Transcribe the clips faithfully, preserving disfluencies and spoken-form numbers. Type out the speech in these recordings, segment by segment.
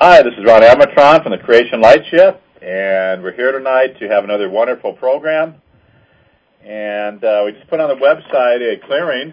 Hi, this is Ron Amatron from the Creation Light Shift, and we're here tonight to have another wonderful program. And uh, we just put on the website a clearing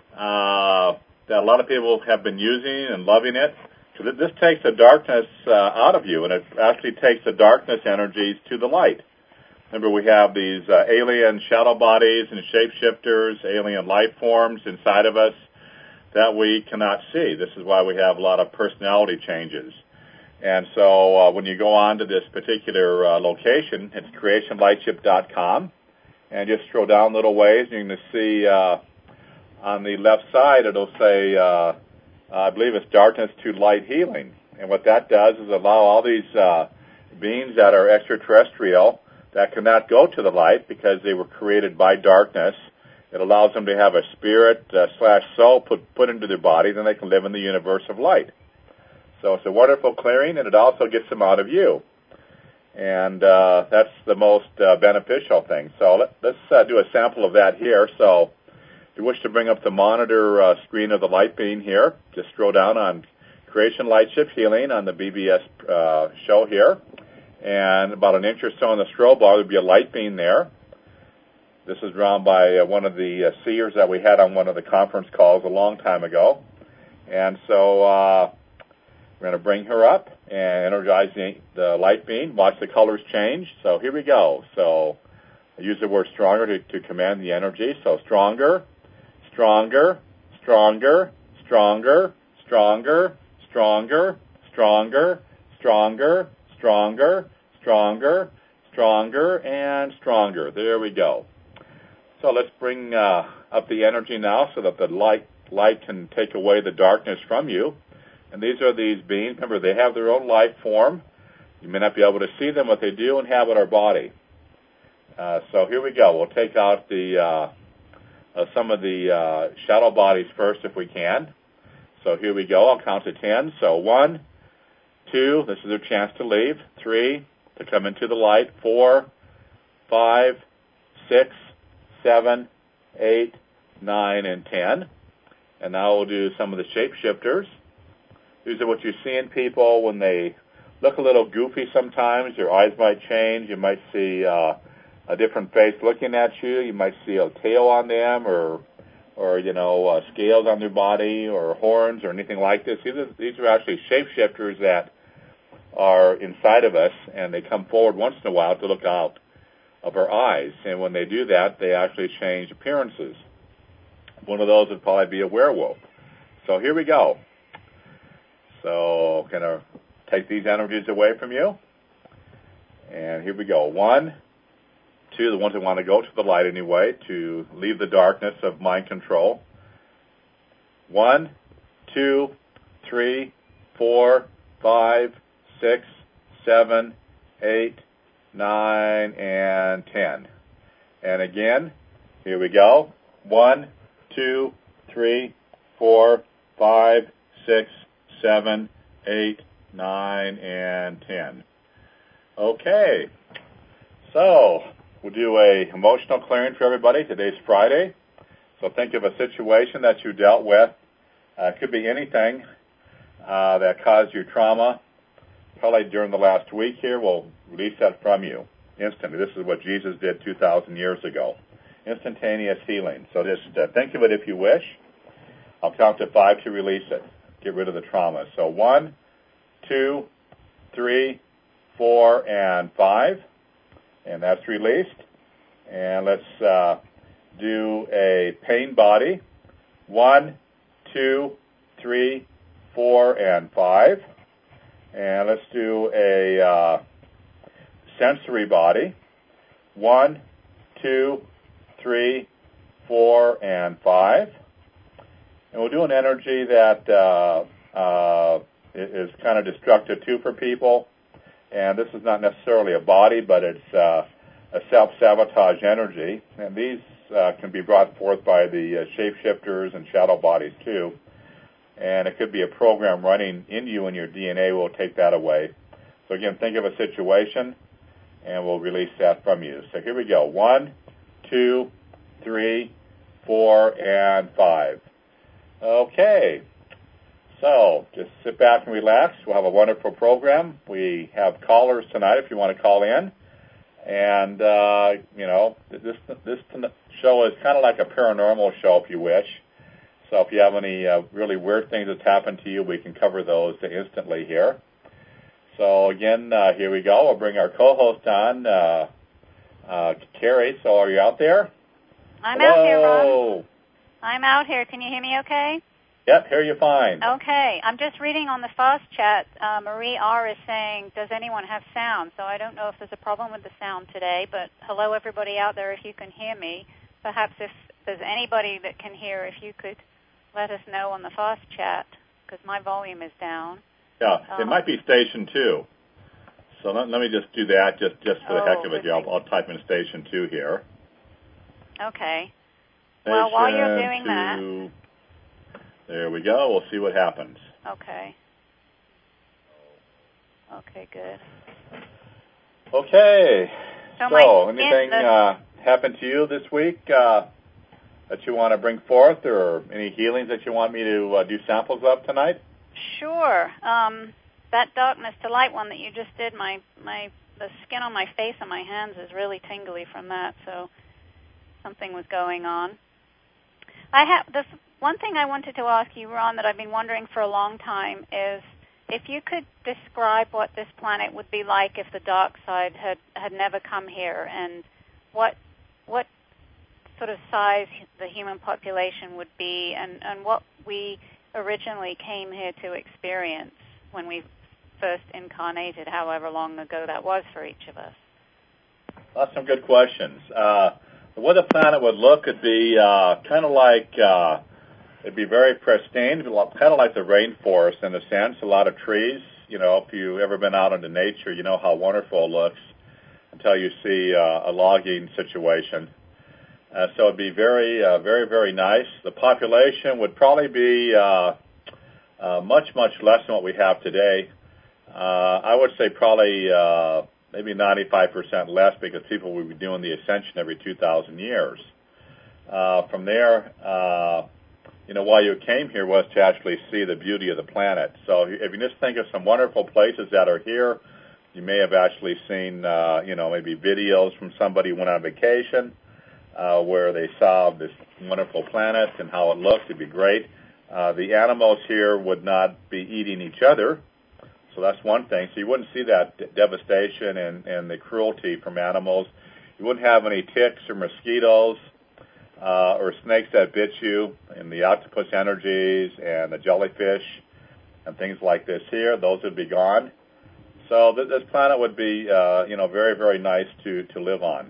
uh, that a lot of people have been using and loving it. So this takes the darkness uh, out of you, and it actually takes the darkness energies to the light. Remember, we have these uh, alien shadow bodies and shapeshifters, alien life forms inside of us that we cannot see. This is why we have a lot of personality changes. And so uh, when you go on to this particular uh, location, it's creation light shift dot com, and just scroll down a little ways, and you're going to see uh, on the left side, it'll say, uh, I believe it's darkness to light healing. And what that does is allow all these uh, beings that are extraterrestrial that cannot go to the light because they were created by darkness. It allows them to have a spirit uh, slash soul put, put into their body, then they can live in the universe of light. So it's a wonderful clearing, and it also gets them out of you. And uh, that's the most uh, beneficial thing. So let, let's uh, do a sample of that here. So if you wish to bring up the monitor uh, screen of the light beam here, just scroll down on Creation Light Shift Healing on the B B S uh, show here. And about an inch or so on the strobe bar, there'll be a light beam there. This is drawn by uh, one of the uh, seers that we had on one of the conference calls a long time ago. And so uh, we're going to bring her up and energize the, the light beam. Watch the colors change. So here we go. So I use the word stronger to, to command the energy. So stronger, stronger, stronger, stronger, stronger, stronger, stronger, stronger, stronger, stronger, stronger, and stronger. There we go. So let's bring uh, up the energy now so that the light light can take away the darkness from you. And these are these beings. Remember, they have their own life form. You may not be able to see them, but they do inhabit our body. Uh, so here we go. We'll take out the uh, uh, some of the uh, shadow bodies first if we can. So here we go. I'll count to ten. So one, two, this is their chance to leave. Three, to come into the light. Four, five, six, seven, eight, nine, and ten. And now we'll do some of the shapeshifters. These are what you see in people when they look a little goofy sometimes. Your eyes might change. You might see uh, a different face looking at you. You might see a tail on them or, or you know, uh, scales on their body or horns or anything like this. These are, these are actually shapeshifters that are inside of us, and they come forward once in a while to look out of our eyes. And when they do that, they actually change appearances. One of those would probably be a werewolf. So here we go. So going to take these energies away from you. And here we go. One, two, the ones that want to go to the light anyway, to leave the darkness of mind control. One, two, three, four, five, six, seven, eight, nine, and ten. And again, here we go. One, two, three, four, five, six, seven, eight, nine, and ten. Okay. So we'll do a emotional clearing for everybody. Today's Friday. So think of a situation that you dealt with. Uh, it could be anything uh, that caused you trauma. Probably during the last week here, we'll release that from you instantly. This is what Jesus did two thousand years ago. Instantaneous healing. So just uh, think of it if you wish. I'll count to five to release it. Get rid of the trauma. So one, two, three, four, and five. And that's released. And let's uh, do a pain body. One, two, three, four, and five. And let's do a uh, sensory body. One, two, three, four, and five. And we'll do an energy that uh, uh, is kind of destructive too for people. And this is not necessarily a body, but it's uh, a self-sabotage energy. And these uh, can be brought forth by the uh, shapeshifters and shadow bodies too. And it could be a program running in you, and your D N A will take that away. So again, think of a situation, and we'll release that from you. So here we go. One, two, three, four, and five. Okay. So just sit back and relax. We'll have a wonderful program. We have callers tonight if you want to call in. And, uh, you know, this this show is kind of like a paranormal show, if you wish. So if you have any uh, really weird things that's happened to you, we can cover those instantly here. So, again, uh, here we go. We'll bring our co-host on, uh, uh, Carrie. So are you out there? I'm Hello? out here, Ron. I'm out here. Can you hear me okay? Yep, hear you fine. Okay. I'm just reading on the fast chat. Uh, Marie R. is saying, does anyone have sound? So I don't know if there's a problem with the sound today, but hello, everybody out there, if you can hear me. Perhaps if there's anybody that can hear, if you could let us know on the fast chat, because my volume is down. Yeah, um, it might be station two. So let, let me just do that just, just for the oh, heck of it. Yeah, I'll, I'll type in station two here. Okay. Station well, while you're doing two. that... There we go. We'll see what happens. Okay. Okay, good. Okay. So, so anything the... uh, happened to you this week uh, that you want to bring forth, or any healings that you want me to uh, do samples of tonight? Sure. Um, that darkness to light one that you just did, my, my the skin on my face and my hands is really tingly from that, so something was going on. I have the one thing I wanted to ask you, Ron, that I've been wondering for a long time is if you could describe what this planet would be like if the dark side had, had never come here, and what what sort of size the human population would be, and, and what we originally came here to experience when we first incarnated, however long ago that was for each of us. That's some good questions. Uh, the way the planet would look would be uh, kind of like, uh, it'd be very pristine, kind of like the rainforest in a sense, a lot of trees. You know, if you've ever been out into nature, you know how wonderful it looks until you see uh, a logging situation. Uh, so it'd be very, uh, very, very nice. The population would probably be uh, uh, much, much less than what we have today. Uh, I would say probably uh, maybe ninety-five percent less, because people would be doing the ascension every two thousand years. Uh, from there, uh, you know, why you came here was to actually see the beauty of the planet. So if you just think of some wonderful places that are here, you may have actually seen, uh, you know, maybe videos from somebody who went on vacation, Uh, where they saw this wonderful planet and how it looked. It'd be great. Uh, the animals here would not be eating each other, so that's one thing. So you wouldn't see that d- devastation and, and the cruelty from animals. You wouldn't have any ticks or mosquitoes uh, or snakes that bit you, and the octopus energies and the jellyfish and things like this here. Those would be gone. So th- this planet would be, uh, you know, very, very nice to, to live on.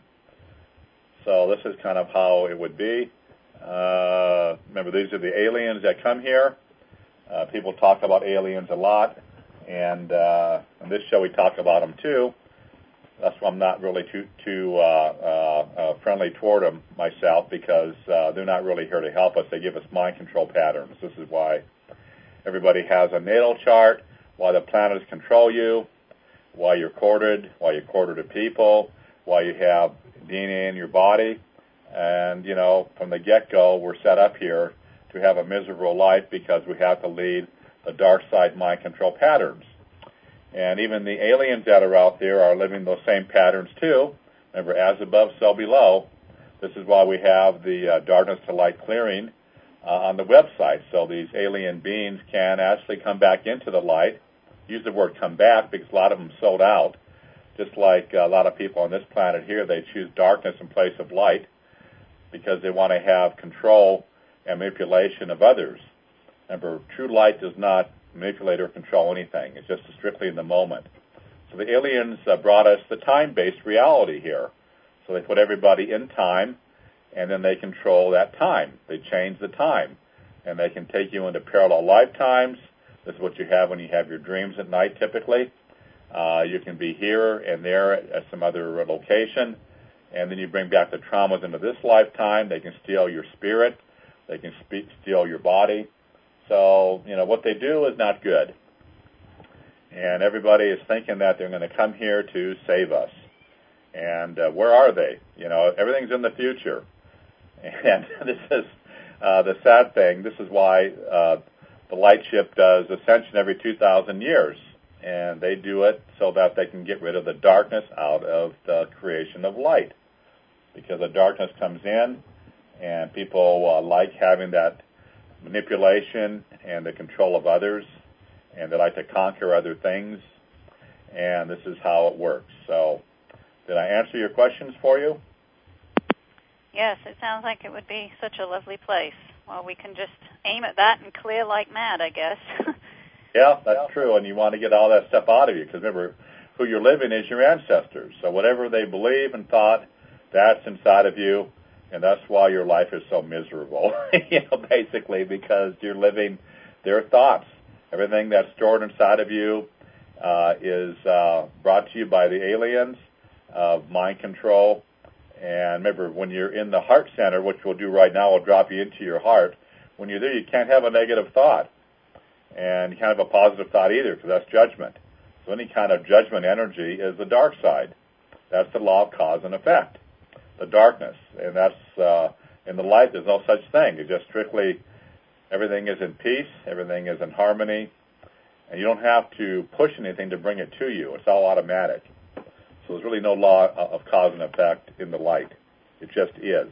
So this is kind of how it would be. Uh, remember, these are the aliens that come here. Uh, people talk about aliens a lot, and uh, on this show we talk about them too. That's why I'm not really too too uh, uh, uh, friendly toward them myself, because uh, they're not really here to help us. They give us mind control patterns. This is why everybody has a natal chart, why the planets control you, why you're courted, why you're courted to people, why you have D N A in your body. And, you know, from the get-go, we're set up here to have a miserable life because we have to lead the dark side mind control patterns. And even the aliens that are out there are living those same patterns too. Remember, as above, so below. This is why we have the uh, darkness to light clearing uh, on the website. So these alien beings can actually come back into the light. Use the word come back because a lot of them sold out. Just like a lot of people on this planet here, they choose darkness in place of light because they want to have control and manipulation of others. Remember, true light does not manipulate or control anything. It's just strictly in the moment. So the aliens uh, brought us the time-based reality here. So they put everybody in time, and then they control that time. They change the time, and they can take you into parallel lifetimes. This is what you have when you have your dreams at night, typically. Uh, you can be here and there at some other location, and then you bring back the traumas into this lifetime. They can steal your spirit. They can spe- steal your body. So, you know, what they do is not good. And everybody is thinking that they're going to come here to save us. And uh, where are they? You know, everything's in the future. And this is uh, the sad thing. This is why uh, the light ship does ascension every two thousand years, and they do it so that they can get rid of the darkness out of the creation of light, because the darkness comes in, and people uh, like having that manipulation and the control of others, and they like to conquer other things, and this is how it works. So, did I answer your questions for you? Yes, it sounds like it would be such a lovely place. Well, we can just aim at that and clear like mad, I guess. Yeah, that's yeah. true, and you want to get all that stuff out of you, because remember, who you're living is your ancestors. So whatever they believe and thought, that's inside of you, and that's why your life is so miserable, you know, basically, because you're living their thoughts. Everything that's stored inside of you uh, is uh, brought to you by the aliens of mind control. And remember, when you're in the heart center, which we'll do right now, we'll drop you into your heart. When you're there, you can't have a negative thought, and you can't have a positive thought either, because that's judgment. So any kind of judgment energy is the dark side. That's the law of cause and effect, the darkness. And that's uh, in the light, there's no such thing. It's just strictly everything is in peace, everything is in harmony, and you don't have to push anything to bring it to you. It's all automatic. So there's really no law of cause and effect in the light. It just is.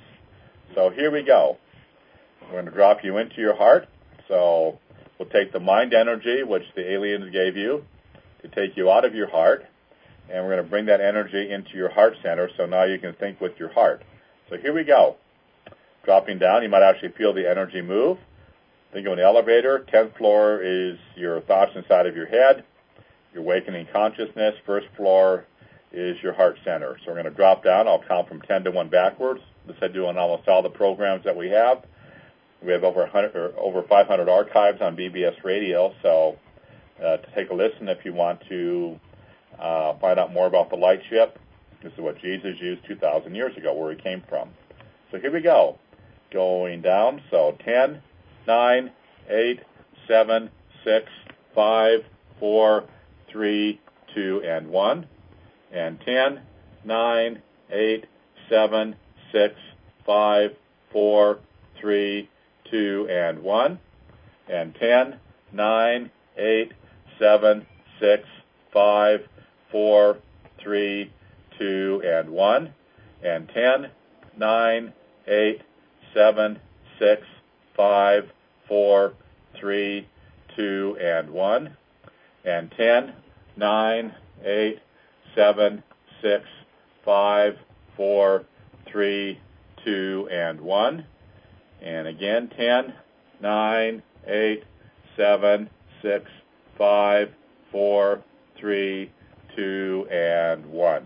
So here we go. We're going to drop you into your heart. So we'll take the mind energy, which the aliens gave you, to take you out of your heart, and we're going to bring that energy into your heart center, so now you can think with your heart. So here we go. Dropping down, you might actually feel the energy move. Think of an elevator. tenth floor is your thoughts inside of your head, your awakening consciousness. First floor is your heart center. So we're going to drop down. I'll count from ten to one backwards. This I do on almost all the programs that we have. We have over one hundred, or over five hundred archives on B B S Radio, so uh, to take a listen if you want to uh, find out more about the light ship. This is what Jesus used two thousand years ago, where he came from. So here we go. Going down. So ten, nine, eight, seven, six, five, four, three, two, and one. And ten, nine, eight, seven, six, five, four, three, two, and one. And ten, nine, eight, seven, six, five, four, three, two, and one. And ten, nine, eight, seven, six, five, four, three, two, and one. And ten, nine, eight, seven, six, five, four, three, two, and one. And again, ten, nine, eight, seven, six, five, four, three, two, and one.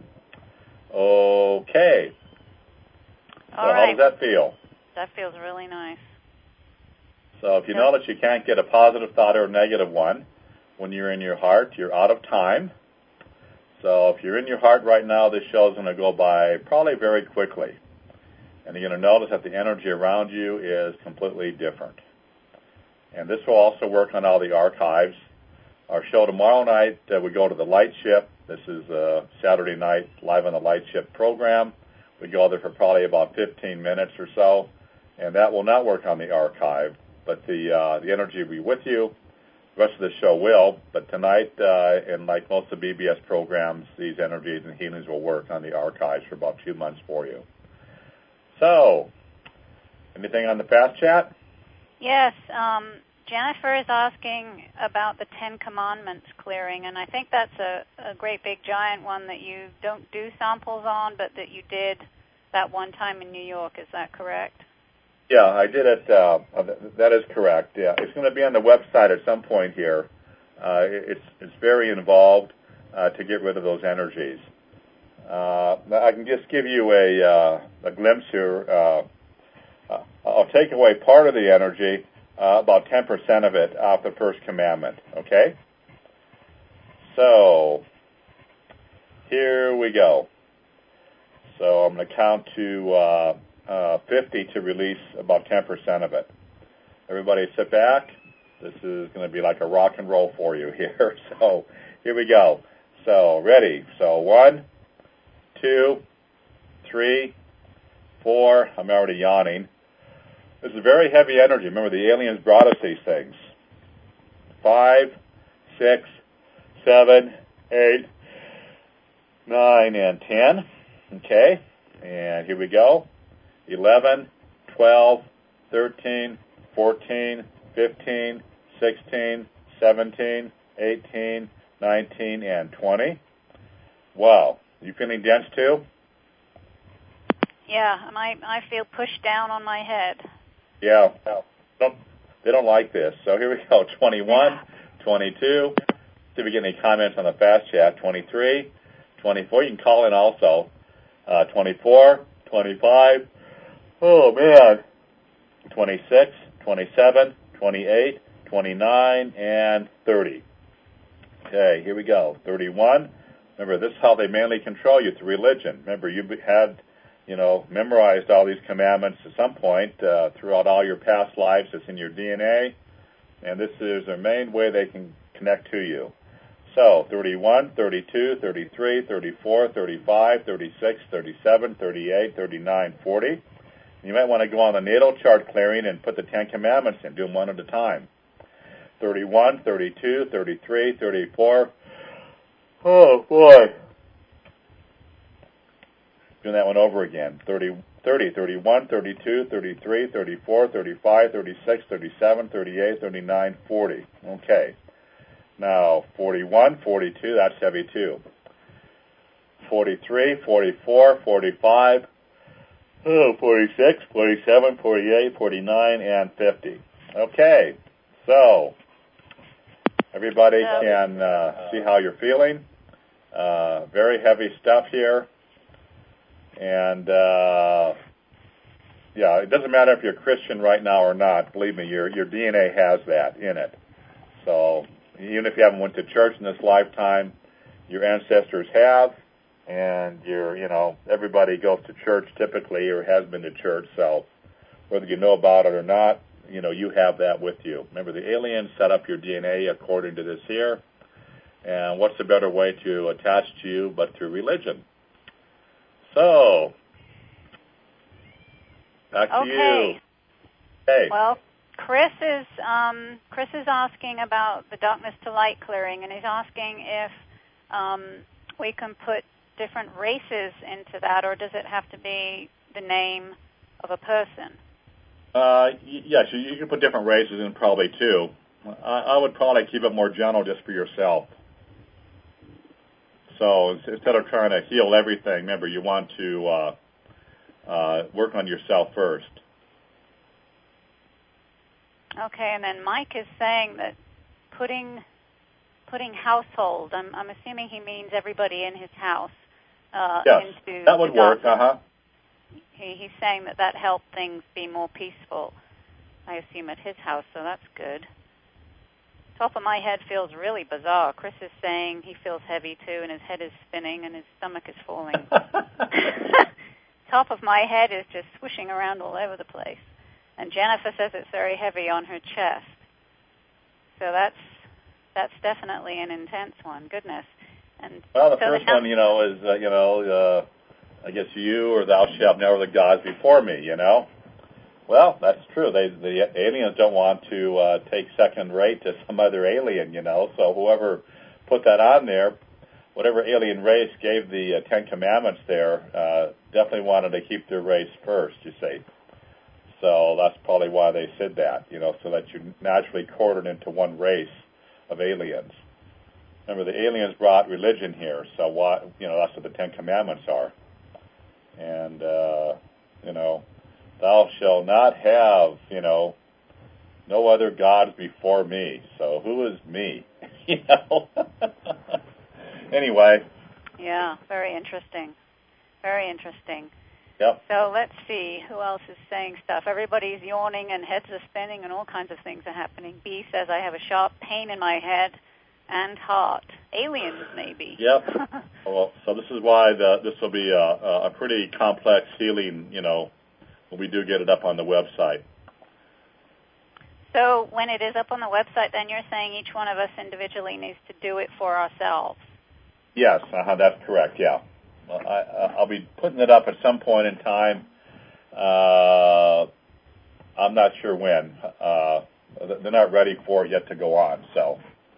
Okay. All so right. How does that feel? That feels really nice. So if you know that you can't get a positive thought or a negative one when you're in your heart, you're out of time. So if you're in your heart right now, this show is going to go by probably very quickly. And you're going to notice that the energy around you is completely different. And this will also work on all the archives. Our show tomorrow night, uh, we go to the Light Ship. This is a Saturday night Live on the Light Ship program. We go there for probably about fifteen minutes or so. And that will not work on the archive, but the uh, the energy will be with you. The rest of the show will, but tonight, uh, and like most of the B B S programs, these energies and healings will work on the archives for about two months for you. So, anything on the fast chat? Yes, um, Jennifer is asking about the Ten Commandments clearing, and I think that's a, a great big giant one that you don't do samples on, but that you did that one time in New York. Is that correct? Yeah, I did it. Uh, that is correct. Yeah, it's going to be on the website at some point here. Uh, it's it's very involved uh, to get rid of those energies. Uh, I can just give you a uh, a glimpse here. Uh, I'll take away part of the energy, uh, about ten percent of it, off the first commandment. Okay. So here we go. So I'm going to count to Uh, Uh, fifty to release about ten percent of it. Everybody sit back. This is going to be like a rock and roll for you here. So here we go. So ready. So one, two, three, four. I'm already yawning. This is very heavy energy. Remember, the aliens brought us these things. five, six, seven, eight, nine, and ten. Okay, and here we go. eleven, twelve, thirteen, fourteen, fifteen, sixteen, seventeen, eighteen, nineteen, and twenty. Wow. You feeling dense too? Yeah, I I feel pushed down on my head. Yeah. Don't, they don't like this. So here we go. twenty-one, Yeah. twenty-two. See if we get any comments on the fast chat. twenty-three, twenty-four. You can call in also. Uh, twenty-four, twenty-five. Oh, man. twenty-six, twenty-seven, twenty-eight, twenty-nine, and thirty. Okay, here we go. thirty-one. Remember, this is how they mainly control you, through religion. Remember, you had, you know, memorized all these commandments at some point uh, throughout all your past lives. It's in your D N A, and this is their main way they can connect to you. So, thirty-one, thirty-two, thirty-three, thirty-four, thirty-five, thirty-six, thirty-seven, thirty-eight, thirty-nine, forty. You might want to go on the natal chart clearing and put the Ten Commandments in. Do them one at a time. thirty-one, thirty-two, thirty-three, thirty-four. Oh, boy. Doing that one over again. thirty, thirty, thirty-one, thirty-two, thirty-three, thirty-four, thirty-five, thirty-six, thirty-seven, thirty-eight, thirty-nine, forty. Okay. Now, forty-one, forty-two, that's heavy too. forty-three, forty-four, forty-five, oh, forty-six, forty-seven, forty-eight, forty-nine, and fifty. Okay. So, everybody can uh, see how you're feeling. Uh, very heavy stuff here. And, uh, yeah, it doesn't matter if you're Christian right now or not. Believe me, your your D N A has that in it. So, even if you haven't went to church in this lifetime, your ancestors have. And, you're, you know, everybody goes to church typically or has been to church. So, whether you know about it or not, you know, you have that with you. Remember, the aliens set up your D N A according to this here. And what's a better way to attach to you but through religion? So, back to Okay. you. Hey. Well, Chris is um, Chris is asking about the darkness to light clearing, and he's asking if um, we can put different races into that, or does it have to be the name of a person? Uh, y- yes, you, you can put different races in probably too. I, I would probably keep it more general just for yourself. So instead of trying to heal everything, remember, you want to uh, uh, work on yourself first. Okay, and then Mike is saying that putting putting household, I'm, I'm assuming he means everybody in his house, uh, yes, into that would the work, darkness. uh-huh. He, he's saying that that helped things be more peaceful, I assume, at his house, so that's good. Top of my head feels really bizarre. Chris is saying he feels heavy too, and his head is spinning, and his stomach is falling. Top of my head is just swooshing around all over the place. And Jennifer says it's very heavy on her chest. So that's that's definitely an intense one. Goodness. And well, the so first the one, you know, is, uh, you know, uh, I guess you or thou shalt know the gods before me, you know. Well, that's true. They, the aliens don't want to uh, take second rate to some other alien, you know. So whoever put that on there, whatever alien race gave the uh, Ten Commandments there, uh, definitely wanted to keep their race first, you see. So that's probably why they said that, you know, so that you naturally cordon into one race of aliens. Remember, the aliens brought religion here, so why, you know, that's what the Ten Commandments are. And, uh, you know, thou shalt not have, you know, no other gods before me. So who is me? You know? Anyway. Yeah, very interesting. Very interesting. Yep. So let's see, who else is saying stuff? Everybody's yawning and heads are spinning and all kinds of things are happening. B says, I have a sharp pain in my head and heart. Aliens, maybe. Yep. Well, so this is why the, this will be a, a pretty complex healing, you know, when we do get it up on the website. So when it is up on the website, then you're saying each one of us individually needs to do it for ourselves. Yes, uh-huh, that's correct, yeah. Well, I, I'll be putting it up at some point in time. Uh, I'm not sure when. Uh, the, they're not ready for it yet to go on. So.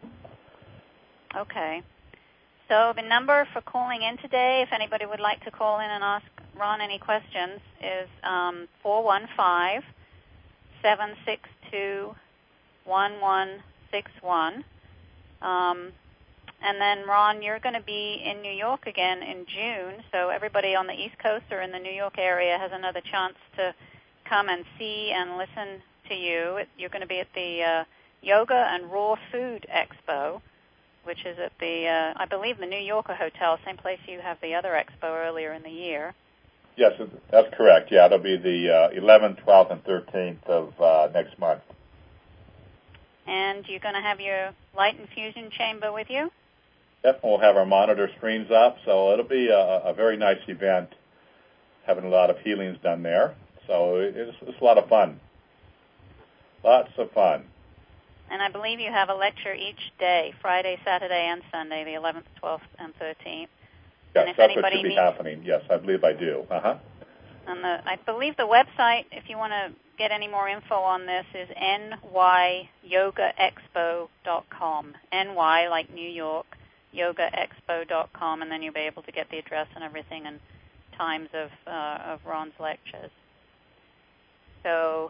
Okay. So the number for calling in today, if anybody would like to call in and ask Ron any questions, is um, four one five, seven six two, one one six one. Um, and then, Ron, you're going to be in New York again in June, so everybody on the East Coast or in the New York area has another chance to come and see and listen to you. You're going to be at the uh, Yoga and Raw Food Expo, which is at the, uh, I believe, the New Yorker Hotel, same place you have the other expo earlier in the year. Yes, that's correct. Yeah, it'll be the uh, eleventh, twelfth, and thirteenth of uh, next month. And you're going to have your light infusion chamber with you? Yep, we'll have our monitor screens up, so it'll be a, a very nice event, having a lot of healings done there. So it's, it's a lot of fun. Lots of fun. And I believe you have a lecture each day, Friday, Saturday, and Sunday, the eleventh, twelfth, and thirteenth. Yes, and if that's anybody what should be needs, happening. Yes, I believe I do. Uh-huh. And the, I believe the website, if you want to get any more info on this, is N Y yoga expo dot com. N Y, like New York, yoga expo dot com, and then you'll be able to get the address and everything and times of, uh, of Ron's lectures. So,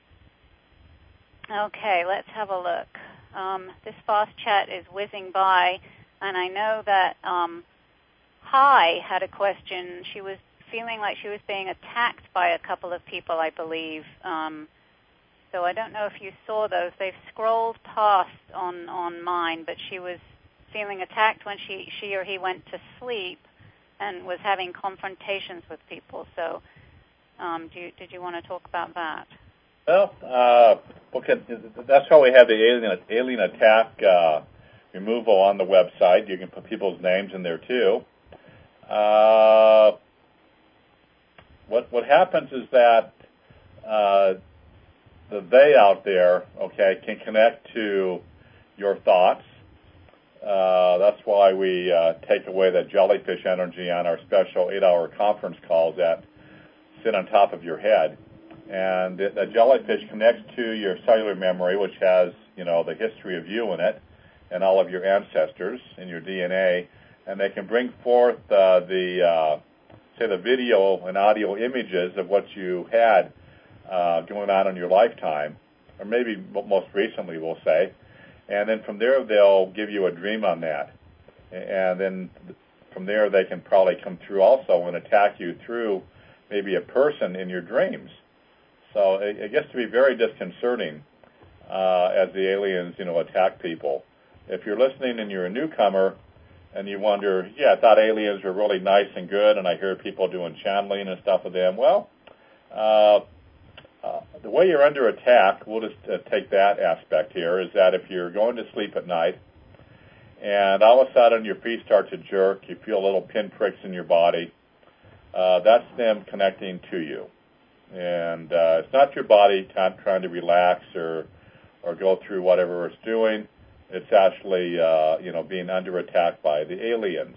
okay, let's have a look. Um, this fast chat is whizzing by, and I know that um, Hi had a question. She was feeling like she was being attacked by a couple of people, I believe. Um, so I don't know if you saw those. They've scrolled past on, on mine, but she was feeling attacked when she, she or he went to sleep and was having confrontations with people. So um, do you, did you want to talk about that? Well, uh, okay, that's how we have the alien, alien attack uh, removal on the website. You can put people's names in there, too. Uh, what what happens is that uh, the they out there, okay, can connect to your thoughts. Uh, that's why we uh, take away that jellyfish energy on our special eight-hour conference calls that sit on top of your head. And the, the jellyfish connects to your cellular memory, which has, you know, the history of you in it and all of your ancestors in your D N A. And they can bring forth uh, the, uh, say, the video and audio images of what you had uh, going on in your lifetime, or maybe most recently, we'll say. And then from there, they'll give you a dream on that. And then from there, they can probably come through also and attack you through maybe a person in your dreams. So it, it gets to be very disconcerting uh, as the aliens, you know, attack people. If you're listening and you're a newcomer and you wonder, yeah, I thought aliens were really nice and good, and I hear people doing channeling and stuff with them. Well, uh, uh, the way you're under attack, we'll just uh, take that aspect here, is that if you're going to sleep at night and all of a sudden your feet start to jerk, you feel little pinpricks in your body, uh, that's them connecting to you. And uh, it's not your body t- trying to relax or or go through whatever it's doing. It's actually, uh, you know, being under attack by the aliens.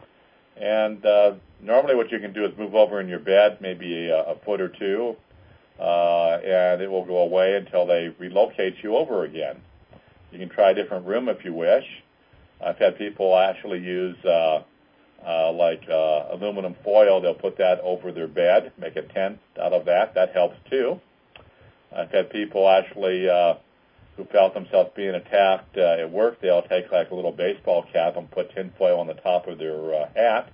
And uh, normally what you can do is move over in your bed, maybe a, a foot or two, uh, and it will go away until they relocate you over again. You can try a different room if you wish. I've had people actually use uh, uh, like uh, aluminum foil. They'll put that over their bed, make a tent out of that. That helps too. I've had people actually uh, who felt themselves being attacked uh, at work. They'll take like a little baseball cap and put tin foil on the top of their uh, hat.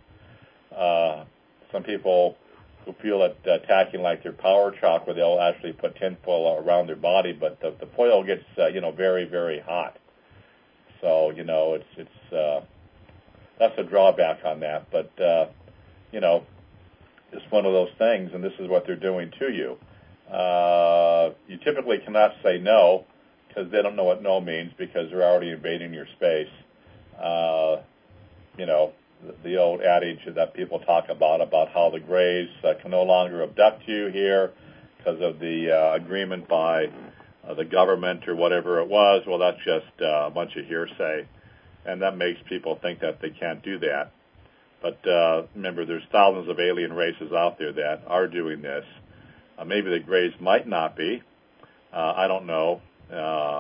Uh, some people who feel it attacking like their power chakra, they'll actually put tin foil around their body, but the, the foil gets uh, you know very very hot. So you know it's it's uh, that's a drawback on that. But uh, you know it's one of those things, and this is what they're doing to you. Uh, you typically cannot say no because they don't know what no means because they're already invading your space. Uh, you know, the, the old adage that people talk about, about how the Greys uh, can no longer abduct you here because of the uh, agreement by uh, the government or whatever it was. Well, that's just uh, a bunch of hearsay, and that makes people think that they can't do that. But uh, remember, there's thousands of alien races out there that are doing this. Uh, maybe the Greys might not be. Uh, I don't know. Uh,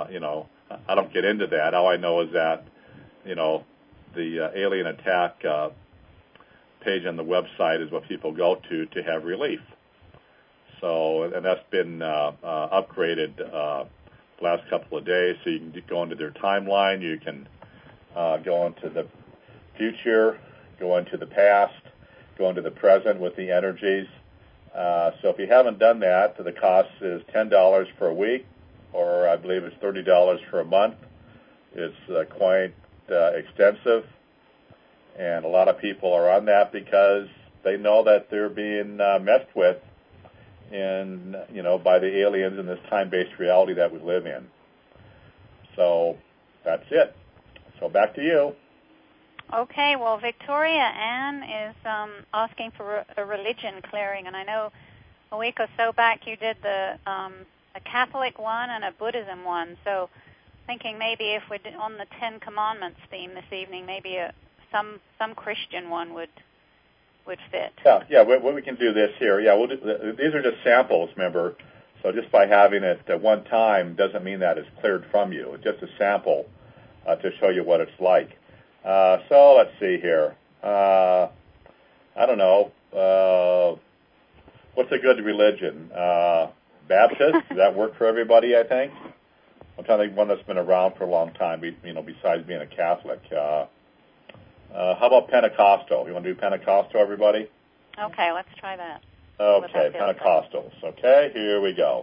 you know, I don't get into that. All I know is that, you know, the uh, alien attack uh, page on the website is what people go to to have relief. So, and that's been uh, uh, upgraded uh, the last couple of days. So you can go into their timeline. You can uh, go into the future, go into the past, go into the present with the energies. Uh, so if you haven't done that, the cost is ten dollars for a week, or I believe it's thirty dollars for a month. It's uh, quite uh, extensive, and a lot of people are on that because they know that they're being uh, messed with in, you know, by the aliens in this time-based reality that we live in. So that's it. So back to you. Okay, well, Victoria Ann is um, asking for a religion clearing, and I know a week or so back you did the um, a Catholic one and a Buddhism one. So thinking maybe if we're on the Ten Commandments theme this evening, maybe a, some some Christian one would would fit. Yeah, yeah. What we, we can do this here. Yeah, we'll do, these are just samples, remember. So just by having it at one time doesn't mean that it's cleared from you. It's just a sample uh, to show you what it's like. Uh, so let's see here. Uh, I don't know. Uh, what's a good religion? Uh, Baptist? Does that work for everybody, I think? I'm trying to think one that's been around for a long time, you know, besides being a Catholic. Uh, uh, how about Pentecostal? You want to do Pentecostal, everybody? Okay, let's try that. Okay, Pentecostals. Okay, here we go.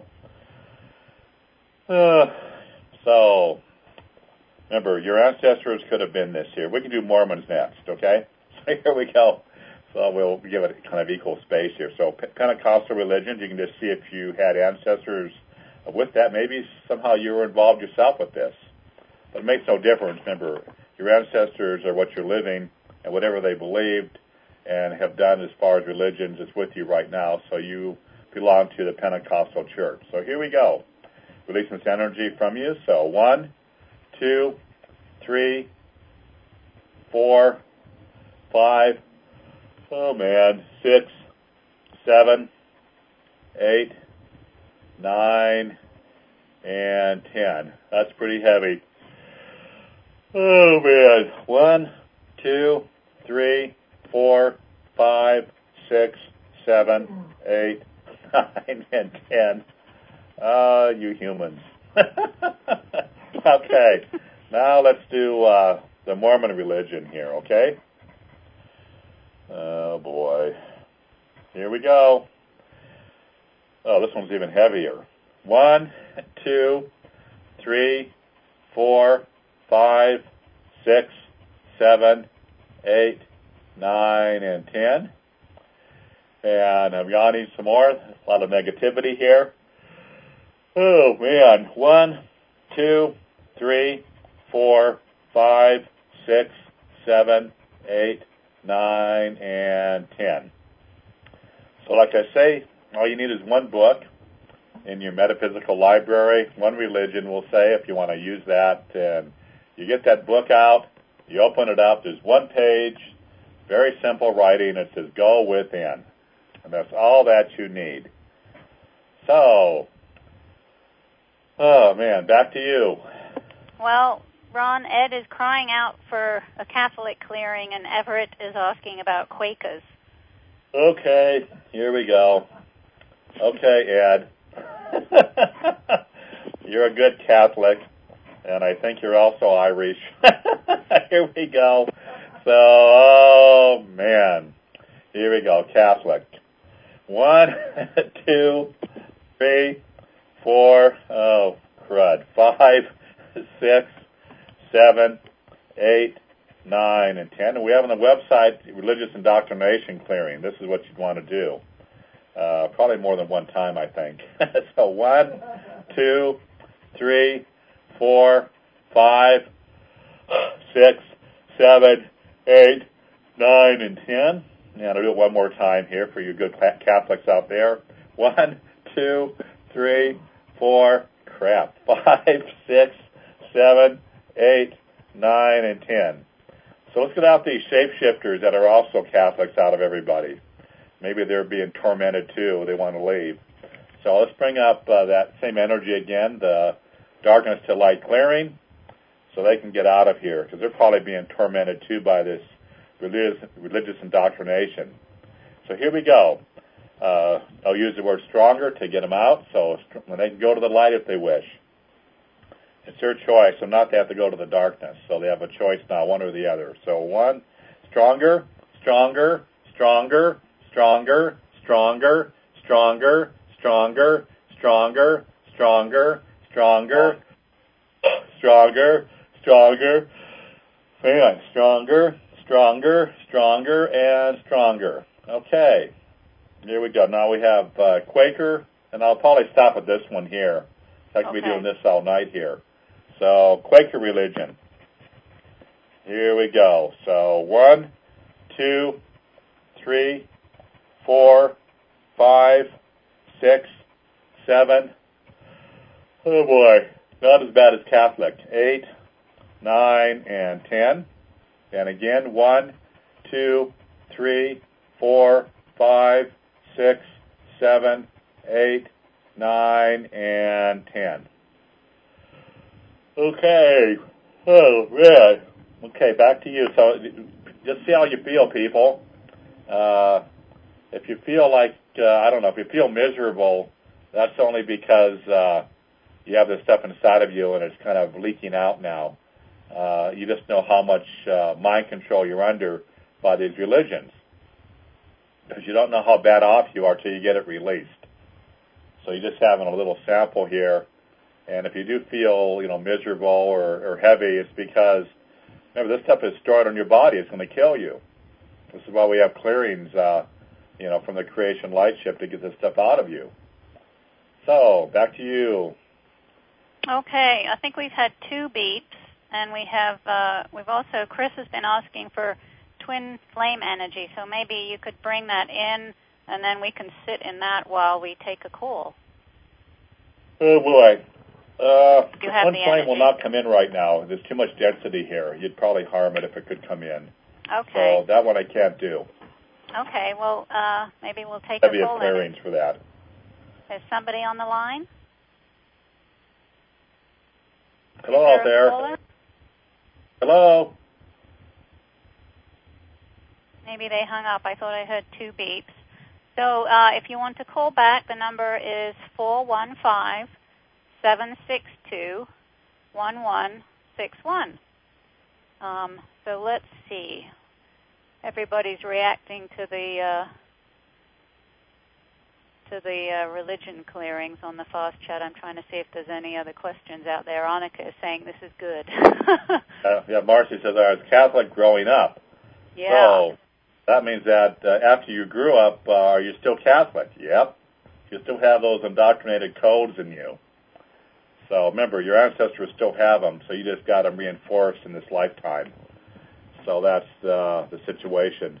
Uh, so, remember, your ancestors could have been this here. We can do Mormons next, okay? So here we go. So we'll give it kind of equal space here. So Pentecostal religions, you can just see if you had ancestors with that. Maybe somehow you were involved yourself with this. But it makes no difference. Remember, your ancestors are what you're living, and whatever they believed and have done as far as religions is with you right now. So you belong to the Pentecostal church. So here we go. Releasing this energy from you. So one, two, three, four, five, oh man, six, seven, eight, nine, and ten. That's pretty heavy. Oh man, one, two, three, four, five, six, seven, eight, nine, and ten. Ah, uh, you humans. Okay, now let's do uh, the Mormon religion here, okay? Oh, boy. Here we go. Oh, this one's even heavier. One, two, three, four, five, six, seven, eight, nine, and ten. And I'm yawning some more. A lot of negativity here. Oh, man. One, two, three, four, five, six, seven, eight, nine, and ten. So like I say, all you need is one book in your metaphysical library, one religion, we'll say, if you want to use that. And you get that book out, you open it up, there's one page, very simple writing. It says, go within. And that's all that you need. So, oh, man, back to you. Well, Ron, Ed is crying out for a Catholic clearing, and Everett is asking about Quakers. Okay, here we go. Okay, Ed. You're a good Catholic, and I think you're also Irish. Here we go. So, oh, man. Here we go, Catholic. One, two, three, four, oh, crud, five, six, seven, eight, nine, and ten. And we have on the website Religious Indoctrination Clearing. This is what you'd want to do. Uh, probably more than one time, I think. So one, two, three, four, five, six, seven, eight, nine, and ten. And I'll do it one more time here for you good Catholics out there. One, two, three, four, crap, five, six, seven, eight, nine, and ten. So let's get out these shapeshifters that are also Catholics out of everybody. Maybe they're being tormented too. They want to leave. So let's bring up uh, that same energy again, the darkness to light clearing so they can get out of here, because they're probably being tormented too by this religious, religious indoctrination. So here we go. Uh, I'll use the word stronger to get them out, so when they can go to the light if they wish. It's their choice, so not to have to go to the darkness. So they have a choice now, one or the other. So one, stronger, stronger, stronger, stronger, stronger, stronger, stronger, stronger, stronger, stronger, stronger, stronger, hang on, stronger, stronger, stronger, and stronger. Okay, here we go. Now we have uh, Quaker, and I'll probably stop at this one here. I could Okay. be doing this all night here. So, Quaker religion. Here we go. So, one, two, three, four, five, six, seven. Oh boy, not as bad as Catholic. Eight, nine, and ten. And again, one, two, three, four, five, six, seven, eight, nine, and ten. Okay. Oh, man. Okay, back to you. So just see how you feel, people. Uh, if you feel like, uh, I don't know, if you feel miserable, that's only because uh, you have this stuff inside of you and it's kind of leaking out now. Uh, you just know how much uh, mind control you're under by these religions, because you don't know how bad off you are till you get it released. So you're just having a little sample here. And if you do feel, you know, miserable or, or heavy, it's because, remember, this stuff is stored on your body. It's going to kill you. This is why we have clearings, uh, you know, from the Creation Light Ship to get this stuff out of you. So, back to you. Okay, I think we've had two beeps, and we have, uh, we've also, Chris has been asking for twin flame energy, so maybe you could bring that in, and then we can sit in that while we take a call. Oh, boy. Uh, You have one the flame will energy. not come in right now. There's too much density here. You'd probably harm it if it could come in. Okay. So that one I can't do. Okay, well, uh, maybe we'll take Heavy a of call. clearings for that. Is somebody on the line? Hello Is out there a there. caller? Hello. Maybe they hung up. I thought I heard two beeps. So uh, if you want to call back, the number is four one five, seven six two, one one six one. Um, so let's see. Everybody's reacting to the uh, to the uh, religion clearings on the fast chat. I'm trying to see if there's any other questions out there. Annika is saying this is good. uh, yeah, Marcy says I was Catholic growing up. Yeah. So that means that uh, after you grew up, uh, are you still Catholic? Yep. You still have those indoctrinated codes in you. So remember, your ancestors still have them, so you just got them reinforced in this lifetime. So that's the, the situation.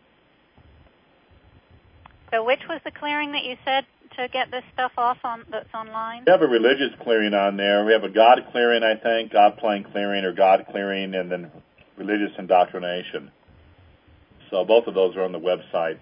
So which was the clearing that you said to get this stuff off on that's online? We have a religious clearing on there. We have a God clearing, I think, God plane clearing or God clearing, and then religious indoctrination. So both of those are on the website.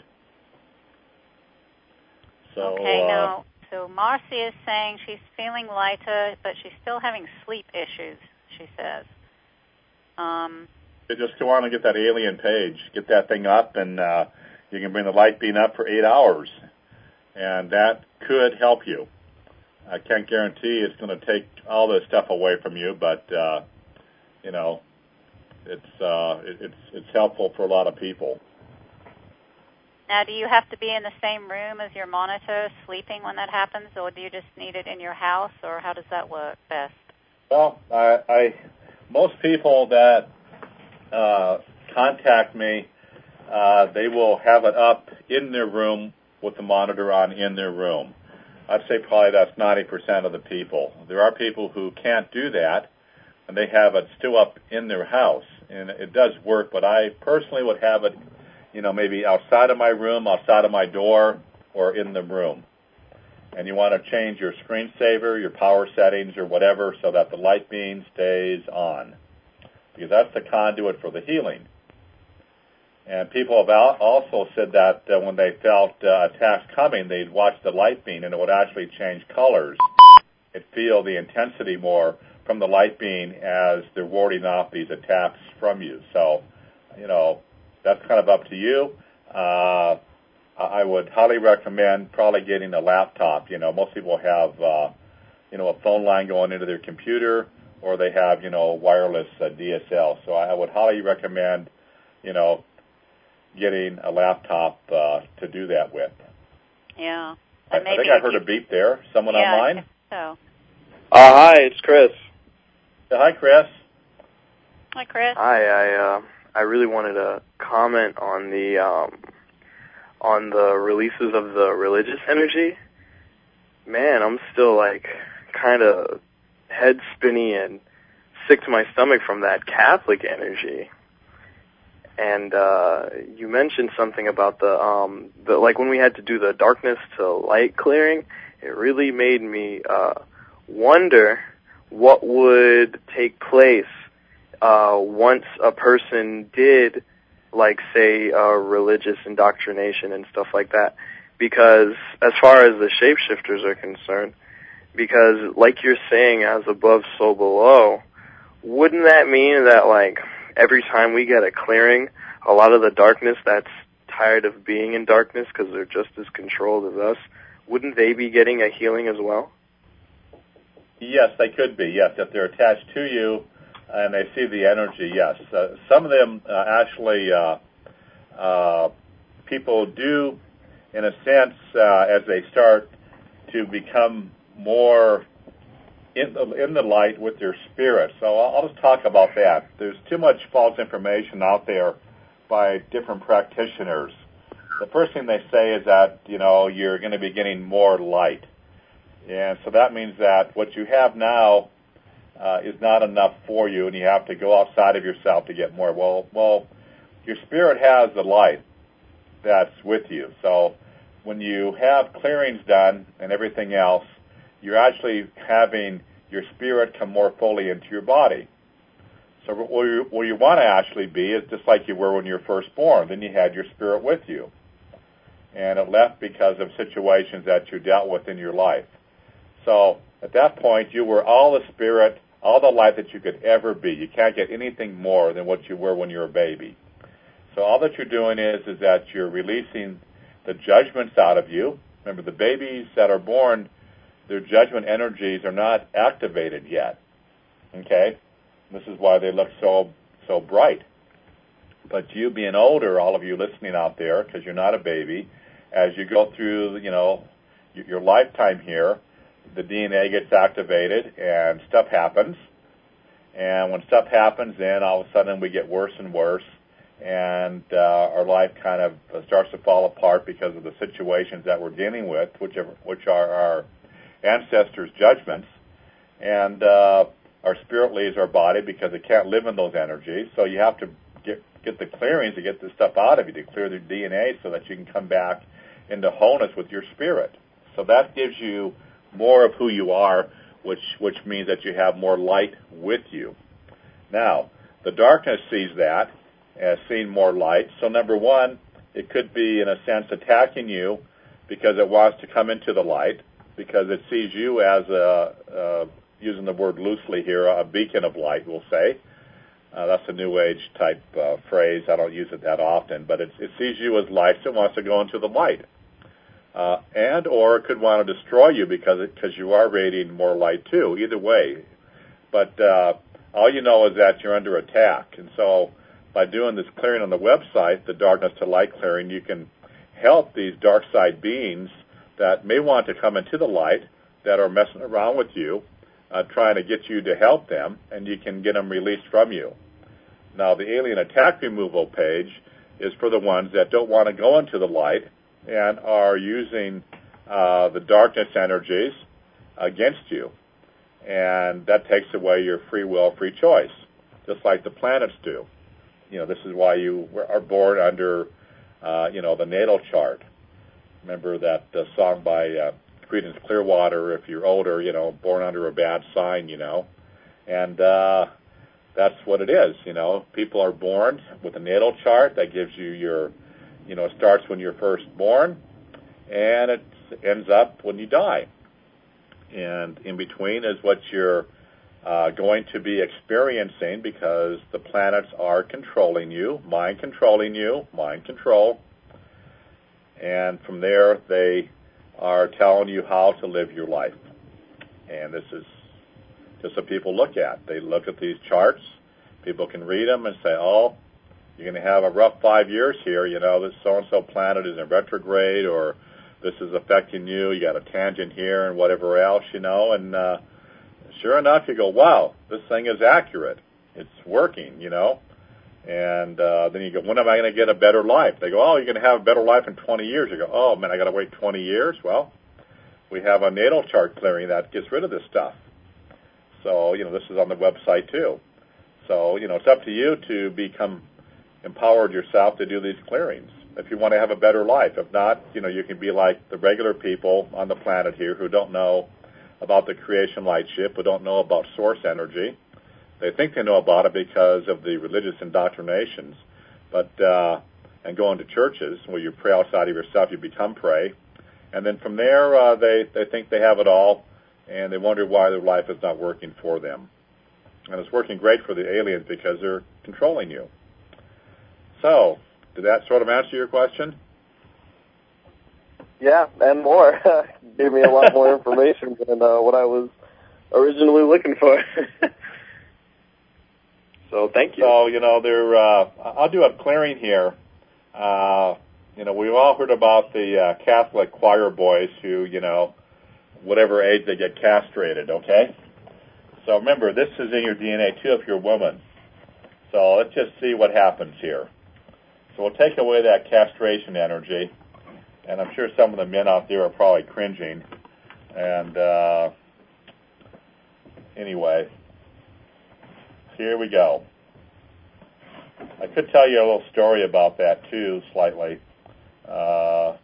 So, okay, uh, now, so Marcy is saying she's feeling lighter, but she's still having sleep issues, she says. Um, you just go on and get that alien page. Get that thing up, and uh, you can bring the light beam up for eight hours. And that could help you. I can't guarantee it's going to take all this stuff away from you, but, uh, you know, it's, uh, it, it's, it's helpful for a lot of people. now, do you have to be in the same room as your monitor sleeping when that happens, or do you just need it in your house, or how does that work best? Well, I, I most people that uh, contact me, uh, they will have it up in their room with the monitor on in their room. I'd say probably that's ninety percent of the people. There are people who can't do that, and they have it still up in their house, and it does work, but I personally would have it, you know, maybe outside of my room, outside of my door, or in the room. And you want to change your screensaver, your power settings, or whatever so that the light beam stays on, because that's the conduit for the healing. And people have also said that uh, when they felt uh, attacks coming, they'd watch the light beam, and it would actually change colors and feel the intensity more from the light being as they're warding off these attacks from you. So, you know, that's kind of up to you. Uh, I would highly recommend probably getting a laptop. You know, most people have, uh, you know, a phone line going into their computer, or they have, you know, wireless uh, D S L. So I would highly recommend, you know, getting a laptop uh, to do that with. Yeah. I, I think I heard a beep there. Someone yeah, online? I think so. Uh, hi, it's Chris. Yeah, hi, Chris. Hi, Chris. Hi, I uh, I really wanted to comment on the um, on the releases of the religious energy. Man, I'm still like kind of head spinny and sick to my stomach from that Catholic energy. And uh, you mentioned something about the um, the like when we had to do the darkness to light clearing. It really made me uh, wonder what would take place uh, once a person did, like, say, uh, religious indoctrination and stuff like that. Because as far as the shapeshifters are concerned, because like you're saying, as above, so below, wouldn't that mean that, like, every time we get a clearing, a lot of the darkness that's tired of being in darkness because they're just as controlled as us, wouldn't they be getting a healing as well? Yes, they could be, yes. If they're attached to you and they see the energy, yes. Uh, some of them uh, actually, uh, uh, people do, in a sense, uh, as they start to become more in the, in the light with their spirit. So I'll, I'll just talk about that. There's too much false information out there by different practitioners. The first thing they say is that, you know, you're going to be getting more light. And so that means that what you have now uh, is not enough for you, and you have to go outside of yourself to get more. Well, well, your spirit has the light that's with you. So when you have clearings done and everything else, you're actually having your spirit come more fully into your body. So where you, where you want to actually be is just like you were when you were first born. Then you had your spirit with you. And it left because of situations that you dealt with in your life. So at that point, you were all the spirit, all the light that you could ever be. You can't get anything more than what you were when you were a baby. So all that you're doing is, is that you're releasing the judgments out of you. Remember, the babies that are born, their judgment energies are not activated yet. Okay? This is why they look so so bright. But you being older, all of you listening out there, because you're not a baby, as you go through, you know, your lifetime here, the D N A gets activated and stuff happens. And when stuff happens, then all of a sudden we get worse and worse, and uh, our life kind of starts to fall apart because of the situations that we're dealing with, which are, which are our ancestors' judgments. And uh, our spirit leaves our body because it can't live in those energies. So you have to get get the clearings to get this stuff out of you, to clear the D N A so that you can come back into wholeness with your spirit. So that gives you more of who you are, which which means that you have more light with you. Now, the darkness sees that as seeing more light. So number one, it could be, in a sense, attacking you because it wants to come into the light, because it sees you as a, uh, using the word loosely here, a beacon of light, we'll say. Uh, that's a New Age type uh, phrase. I don't use it that often, but it, it sees you as light, so it wants to go into the light. Uh, and or it could want to destroy you because it, because you are radiating more light too. Either way, but uh, all you know is that you're under attack. And so, by doing this clearing on the website, the darkness to light clearing, you can help these dark side beings that may want to come into the light, that are messing around with you, uh, trying to get you to help them, and you can get them released from you. Now, the alien attack removal page is for the ones that don't want to go into the light and are using uh, the darkness energies against you. And that takes away your free will, free choice, just like the planets do. You know, this is why you are born under, uh, you know, the natal chart. Remember that uh, song by uh, Creedence Clearwater, if you're older, you know, born under a bad sign, you know. And uh, that's what it is, you know. People are born with a natal chart that gives you your, you know, starts when you're first born, and it ends up when you die. And in between is what you're uh, going to be experiencing, because the planets are controlling you, mind controlling you, mind control. And from there, they are telling you how to live your life. And this is just what people look at. They look at these charts. People can read them and say, oh, you're going to have a rough five years here. You know, this so-and-so planet is in retrograde, or this is affecting you. You got a tangent here and whatever else, you know. And uh, sure enough, you go, wow, this thing is accurate. It's working, you know. And uh, then you go, when am I going to get a better life? They go, oh, you're going to have a better life in twenty years. You go, oh, man, I got to wait twenty years? Well, we have a natal chart clearing that gets rid of this stuff. So, you know, this is on the website too. So, you know, it's up to you to become empowered yourself to do these clearings if you want to have a better life. If not, you know, you can be like the regular people on the planet here who don't know about the creation light ship, who don't know about source energy. They think they know about it because of the religious indoctrinations, but uh, and going to churches where you pray outside of yourself, you become prey, and then from there uh, they they think they have it all, and they wonder why their life is not working for them. And it's working great for the aliens because they're controlling you. So, did that sort of answer your question? Yeah, and more. Gave me a lot more information than uh, what I was originally looking for. So thank you. So, you know, there. Uh, I'll do a clearing here. Uh, you know, we've all heard about the uh, Catholic choir boys who, you know, whatever age they get castrated, okay? So remember, this is in your D N A too if you're a woman. So let's just see what happens here. So we'll take away that castration energy, and I'm sure some of the men out there are probably cringing. And uh, anyway, here we go. I could tell you a little story about that too, slightly. Uh,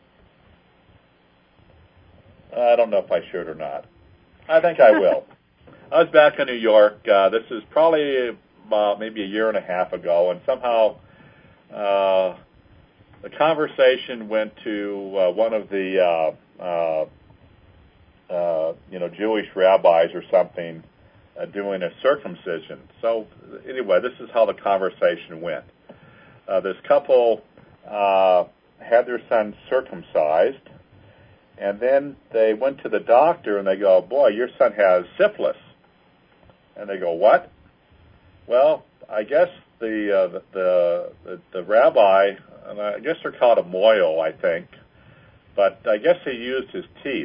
I don't know if I should or not. I think I will. I was back in New York. Uh, this is probably about maybe a year and a half ago, and somehow uh, the conversation went to uh, one of the uh, uh, uh, you know Jewish rabbis or something uh, doing a circumcision. So anyway, this is how the conversation went. Uh, this couple uh, had their son circumcised, and then they went to the doctor and they go, "Boy, your son has syphilis." And they go, "What?" Well, I guess the uh, the, the the rabbi, and I guess they're called a moil, I think, but I guess he used his teeth.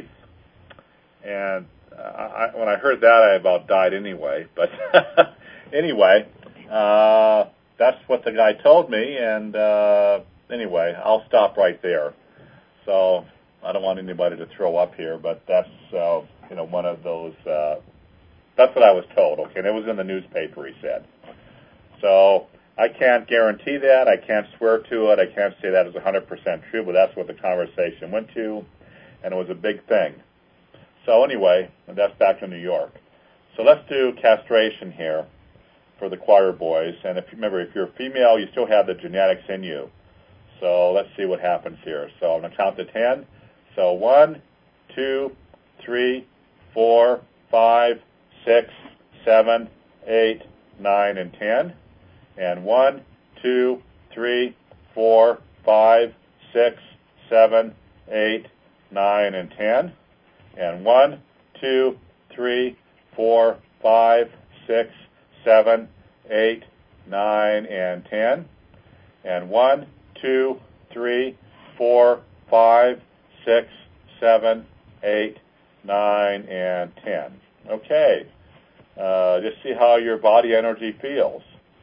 And I, when I heard that, I about died anyway. But anyway, uh, that's what the guy told me. And uh, anyway, I'll stop right there. So I don't want anybody to throw up here, but that's uh, you know one of those. Uh, That's what I was told, okay, and it was in the newspaper, he said. So I can't guarantee that. I can't swear to it. I can't say that is one hundred percent true, but that's what the conversation went to, and it was a big thing. So anyway, and that's back in New York. So let's do castration here for the choir boys. And if remember, if you're a female, you still have the genetics in you. So let's see what happens here. So I'm going to count to ten. So one, two, three, four, five, six, seven, eight, nine, and ten. And one, two, three, four, five, six, seven, eight, nine, and ten. And one, two, three, four, five, six, seven, eight, nine, and ten. And one, two, three, four, five, six, seven, eight, nine, and ten. Okay. Uh, just see how your body energy feels.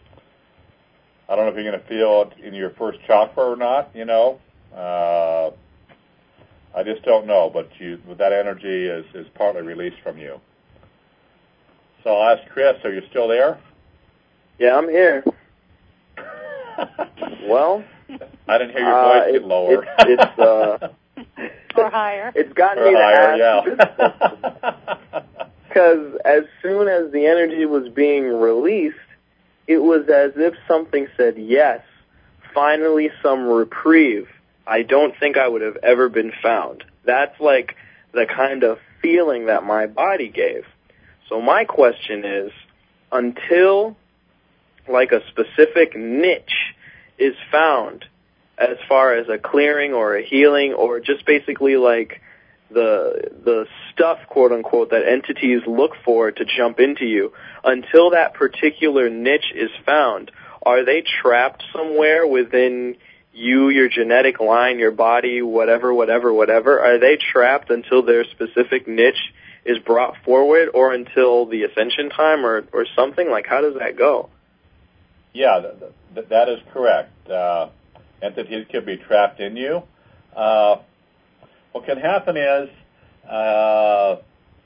I don't know if you're going to feel it in your first chakra or not, you know. Uh, I just don't know, but you, that energy is, is partly released from you. So I'll ask Chris, are you still there? Yeah, I'm here. Well, I didn't hear your uh, voice it, get lower. It, it's, uh, or higher. It's gotten or me to higher, ask yeah. Because as soon as the energy was being released, it was as if something said, yes, finally some reprieve. I don't think I would have ever been found. That's like the kind of feeling that my body gave. So my question is, until like a specific niche is found as far as a clearing or a healing or just basically like the the stuff, quote unquote, that entities look for to jump into you, until that particular niche is found, are they trapped somewhere within you, your genetic line, your body, whatever, whatever, whatever? Are they trapped until their specific niche is brought forward, or until the ascension time, or, or something? Like, how does that go? Yeah, th- th- that is correct. Uh, entities can be trapped in you. Uh, what can happen is, uh,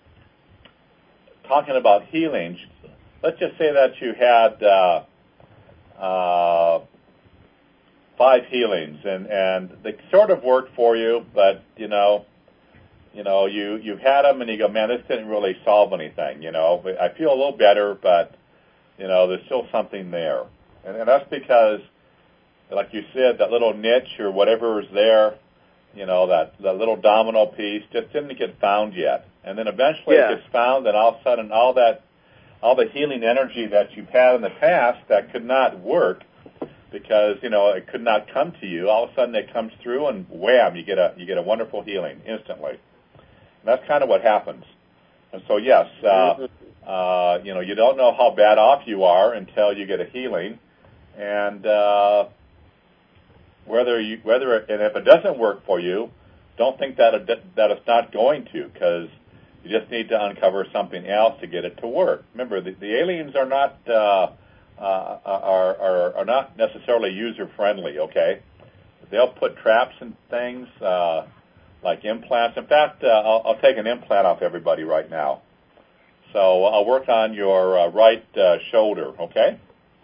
talking about healing, let's just say that you had uh, uh, five healings, and, and they sort of worked for you, but, you know, you know, you, you had them, and you go, man, this didn't really solve anything, you know. I feel a little better, but, you know, there's still something there. And, and that's because, like you said, that little niche or whatever is there, you know, that, that little domino piece just didn't get found yet. And then eventually Yeah. it gets found, and all of a sudden all that, all the healing energy that you've had in the past that could not work because, you know, it could not come to you, all of a sudden it comes through, and wham, you get a, you get a wonderful healing instantly. And that's kind of what happens. And so, yes, uh, uh, you know, you don't know how bad off you are until you get a healing. And uh, whether you, whether it, and if it doesn't work for you, don't think that it, that it's not going to, because you just need to uncover something else to get it to work. Remember, the, the aliens are not uh, uh, are, are are not necessarily user friendly. Okay, they'll put traps and things uh, like implants. In fact, uh, I'll, I'll take an implant off everybody right now. So I'll work on your uh, right uh, shoulder. Okay.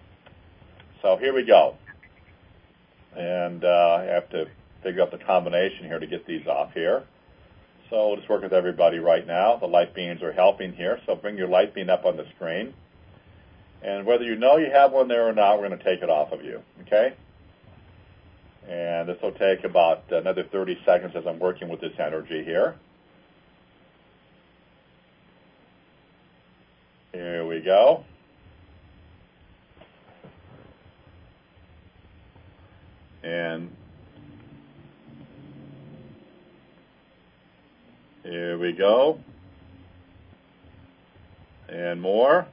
So here we go. And uh, I have to figure out the combination here to get these off here. So we'll just work with everybody right now. The light beams are helping here, so bring your light beam up on the screen. And whether you know you have one there or not, we're going to take it off of you, okay? And this will take about another thirty seconds as I'm working with this energy here. Here we go. And here we go. And more.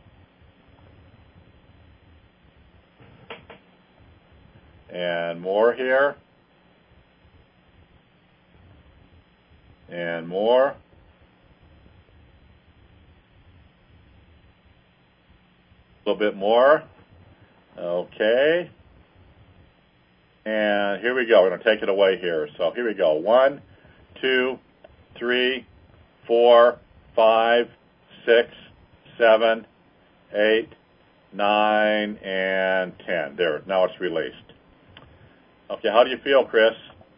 And more here. And more. A little bit more. Okay. And here we go. We're going to take it away here. So here we go. One, two, three, four, five, six, seven, eight, nine, and ten. There. Now it's released. Okay. How do you feel, Chris?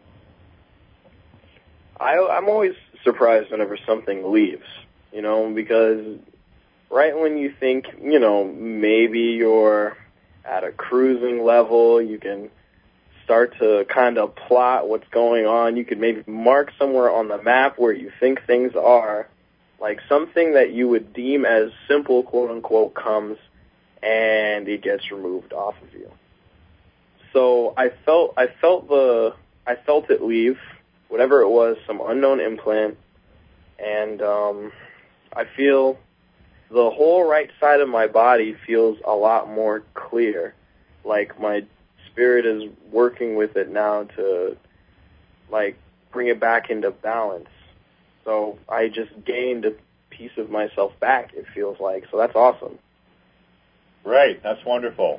I, I'm always surprised whenever something leaves, you know, because right when you think, you know, maybe you're at a cruising level, you can start to kind of plot what's going on. You could maybe mark somewhere on the map where you think things are, like something that you would deem as simple, quote unquote, comes and it gets removed off of you. So I felt, I felt the, I felt it leave, whatever it was, some unknown implant, and um, I feel the whole right side of my body feels a lot more clear, like my spirit is working with it now to, like, bring it back into balance. So I just gained a piece of myself back, it feels like. So that's awesome. Great. That's wonderful.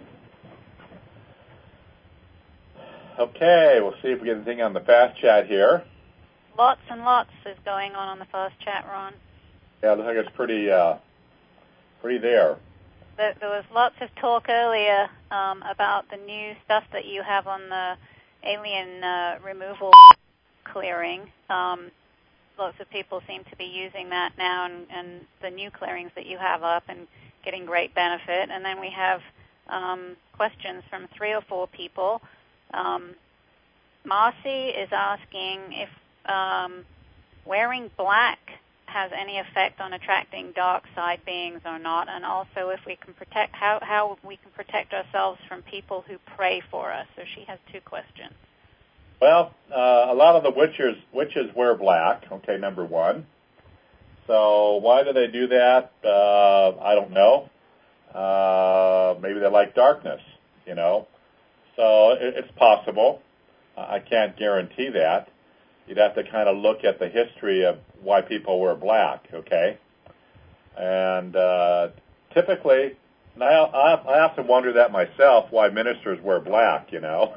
Okay, we'll see if we get anything on the fast chat here. Lots and lots is going on on the fast chat, Ron. Yeah, it looks like it's pretty, uh, pretty there. There, there was lots of talk earlier um, about the new stuff that you have on the alien uh, removal clearing. Um, lots of people seem to be using that now, and, and the new clearings that you have up and getting great benefit. And then we have um, questions from three or four people. Um, Marcy is asking if um, wearing black has any effect on attracting dark side beings or not, and also if we can protect how how we can protect ourselves from people who pray for us. So she has two questions. Well, uh, a lot of the witches witches wear black. Okay, number one. So why do they do that? Uh, I don't know. Uh, maybe they like darkness, you know. So it, it's possible. I can't guarantee that. You'd have to kind of look at the history of why people wear black, okay? And uh, typically, and I, I, I often wonder that myself, why ministers wear black, you know?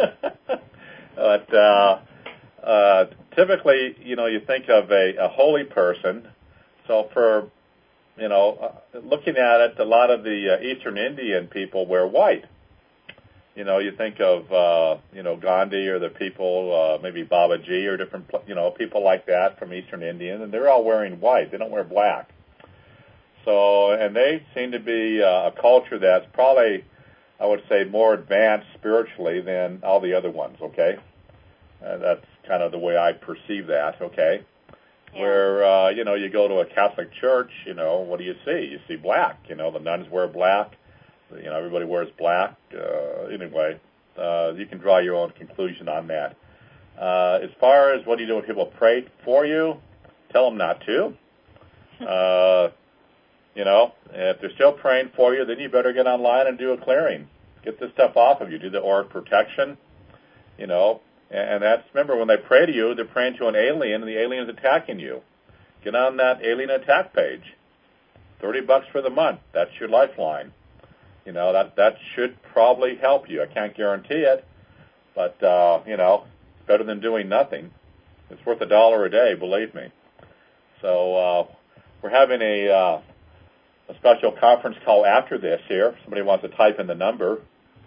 But uh, uh, typically, you know, you think of a, a holy person. So for, you know, uh, looking at it, a lot of the uh, Eastern Indian people wear white. You know, you think of, uh, you know, Gandhi or the people, uh, maybe Babaji or different, you know, people like that from Eastern India, and they're all wearing white. They don't wear black. So, and they seem to be uh, a culture that's probably, I would say, more advanced spiritually than all the other ones, okay? Uh, that's kind of the way I perceive that, okay? Yeah. Where, uh, you know, you go to a Catholic church, you know, what do you see? You see black. You know, the nuns wear black. You know, everybody wears black. Uh, anyway, uh, you can draw your own conclusion on that. Uh, as far as what do you do when people pray for you, tell them not to. Uh, you know, if they're still praying for you, then you better get online and do a clearing. Get this stuff off of you. Do the auric protection, you know. And, and that's, remember, when they pray to you, they're praying to an alien, and the alien is attacking you. Get on that alien attack page. thirty bucks for the month. That's your lifeline. You know, that that should probably help you. I can't guarantee it, but, uh, you know, it's better than doing nothing. It's worth a dollar a day, believe me. So uh, we're having a, uh, a special conference call after this here. Somebody wants to type in the number.